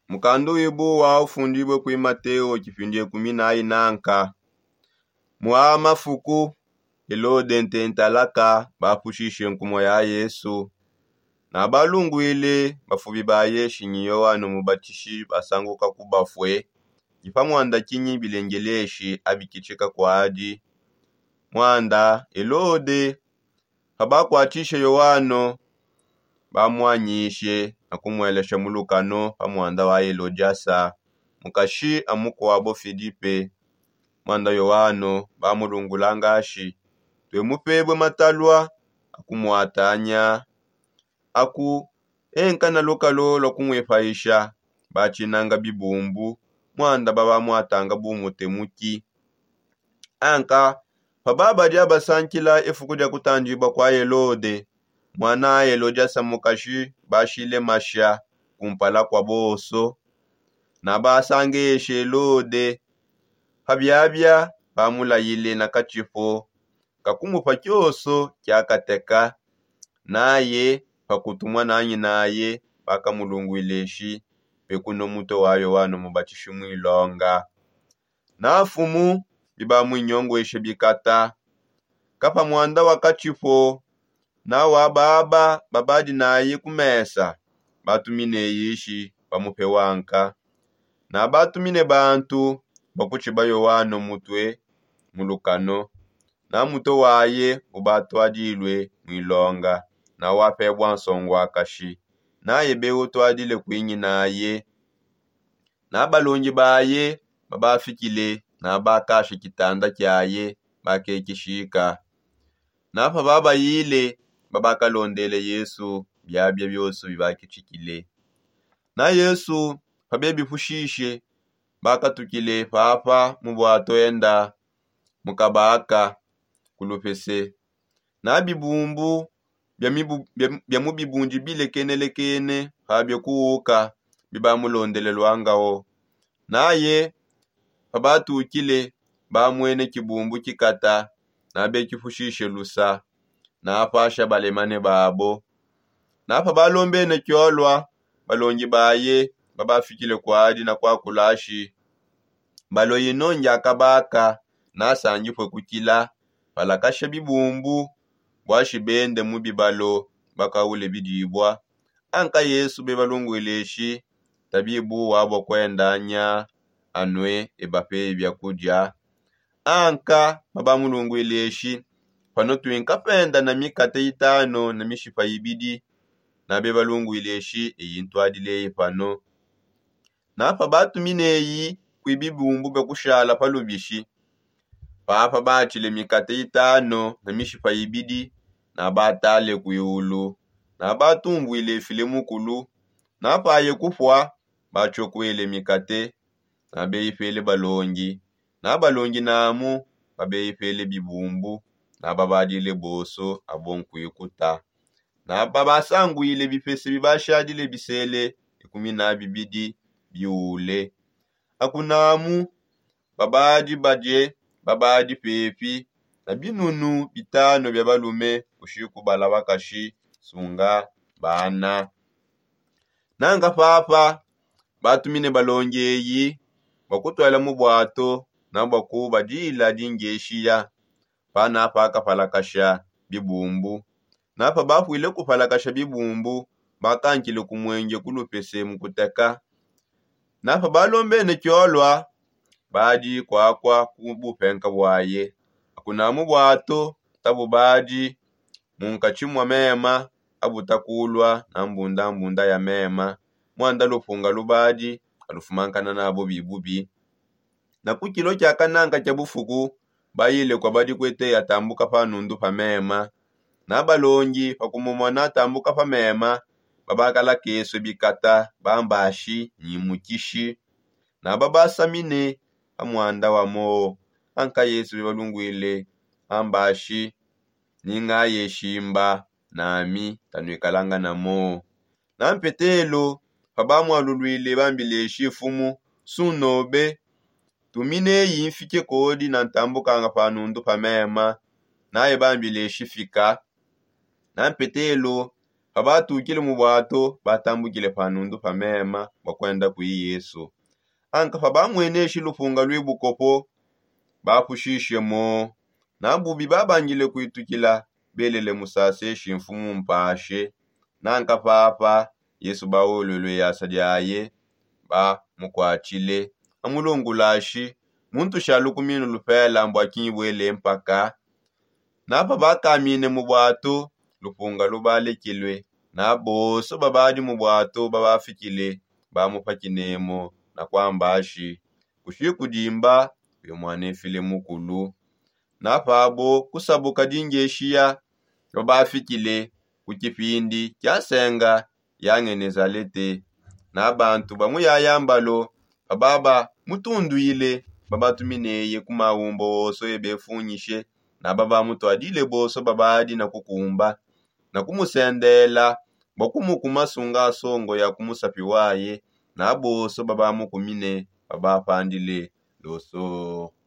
Mukando ibuwa ufundibwe kwi Mateo chifindie 14 Mwa mafuku Herode ntentalaka bapushishe nkumo ya Yesu na balungwile bafubi ba Yeshi ni Yohana mubatishi basanguka kubafwe ipa mwanda kinyi bilengeleshi abikichika kwa adi mwanda Herode habakwatishe Yohana bamwanyishe na kumwelesha mulukano pa mwanda wa Herodiasa mukashi amuko wabo Filipe mwanda Yohana bamulungulangashi twemupebwe matalwa akumwatanya aku enkana lokalo lokumwefaisha bachinanga bibumbu mwanda baba mwatanga bumutemuki anka pababa dia basankila efuku dia kutanjibwa kwa Herode mwana Herodiasa mukashi bashile masha kumpala kwa boso na basangeshe Herode habyabya bamulayile na kachifo kakumupa kyoso kyakateka naye pakutumwa nanyi naye bakamulungwileshi pekuno muto wa Yohana mubatishi mwilonga nafumu biba mwinyongweshe bikata kapa mwanda wakachifo na wa baba babadi naye kumesa batumine yishi bamupewanka na batumine bantu bakuchiba Yohana mutwe mulukano na muto waye ubatwadilwe mwilonga na wapebwa nsongwa kashi naye bewo twadile kwinyi naye na balonji baye babafikile na bakashi kitanda kyaye bakekishika na pa baba yile babakalondele Yesu byabye byose bibakichikile na Yesu pabebi fushishe bakatukile papa mubwato enda mukabaka kulupese na bibumbu bya mubibunji bilekenelekene habyo kuuka bibamulondelelwangawo naye pabatukile bamwene kibumbu kikata na bekifushishe lusa na apasha balemane babo na pa balombene kyolwa balonji baye babafikile kwadi na kwa kulashi baloyino njakabaka na sanjifwe kukila balakasha bibumbu bwashi bende mubibalo bakaule bidibwa anka Yesu bebalungwileshi tabibu wabo kwendanya anwe ebape byakudya anka babamulungwileshi pano twinkapenda na mikate 5 na mishipa 2 na bebalungwileshi eyintwadile pano na pa batumineyi kwibibumbu bekushala palubishi papa bachile mikate 5 na mishipa 2 na batale kuyulu na batumbwile filemukulu na paye kufwa bachokwele mikate na beifele balongi na balongi namu babeifele bibumbu na babadile boso abonkwikuta na babasangwile bifese bibashadile bisele 12 biule akunamu babadi baje babadi pepi na binunu 5 bya balume kushiku balabakashi sunga bana nanga papa batumine balongeyi bakutwala mubwato na bakuba dila dingeshiya pana paka palakasha bibumbu napa bafwile kupalakasha bibumbu bakankile kumwenge kulupese mukuteka napa balombene kyolwa badi kwakwa kubupenka bwaye akunamu bwato tabu badi munkachimwa mema abutakulwa na mbunda ya mema mwanda lufunga lubadi alufumankana nabo bibubi na kukilo kya kananga kya bufuku bayile kwa badi kwete yatambuka panundu pa mema na balongi pakumumwana atambuka pa mema babakala keswe bikata bambashi nyimukishi na babasamine amwanda wamo anka Yesu bebalungwile ambashi ninga yeshimba nami tanwikalanga namo na mpetelo pabamwalulwile bambileshi fumu sunobe tumine yimfike kodi na ntambukanga panundu pa mema naye bambileshi fika na mpetelo Abatukile mu bwato batambukile panundu pamema bakwenda kuyi Yesu. Anka bamweneshi lufunga lwibukopo bapushishemo nabubi babangile kuitukila belele musase shimfumu mpashe nanka papa Yesu bawolelwe yasa lyaye ba mukwachile amulongulashi muntu shalukumino lupela mbwa kinibwele mpaka napa bakamine mu bwato lufunga lubalekilwe na boso babadi mu bwato babafikile bamupakinemo na kwambashi kushikudimba uyo mwana efile mukulu napa abo kusabuka dingeshiya babafikile kukipindi kyasenga yangenezalete na abantu bamuyayambalo bababa mutunduile babatumineye kumawumbo oso ebefunyishe na baba mutwadile boso babadi na kukumba na kumusendela bakumukumasunga songo ya kumusapi waye na boso baba mukumine baba pandile loso.